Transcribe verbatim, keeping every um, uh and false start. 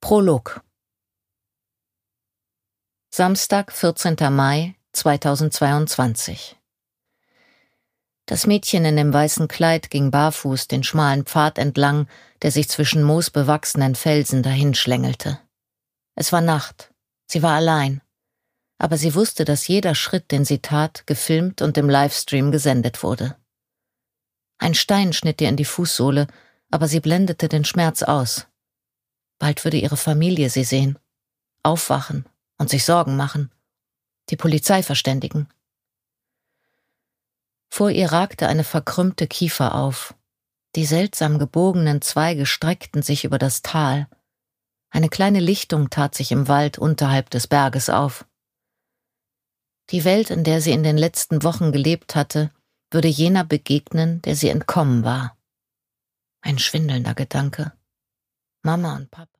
Prolog. Samstag, vierzehnter Mai zweitausendzweiundzwanzig. Das Mädchen in dem weißen Kleid ging barfuß den schmalen Pfad entlang, der sich zwischen moosbewachsenen Felsen dahinschlängelte. Es war Nacht, sie war allein, aber sie wusste, dass jeder Schritt, den sie tat, gefilmt und im Livestream gesendet wurde. Ein Stein schnitt ihr in die Fußsohle, aber sie blendete den Schmerz aus. Bald würde ihre Familie sie sehen, aufwachen und sich Sorgen machen, die Polizei verständigen. Vor ihr ragte eine verkrümmte Kiefer auf. Die seltsam gebogenen Zweige streckten sich über das Tal. Eine kleine Lichtung tat sich im Wald unterhalb des Berges auf. Die Welt, in der sie in den letzten Wochen gelebt hatte, würde jener begegnen, der sie entkommen war. Ein schwindelnder Gedanke. Mama und Papa.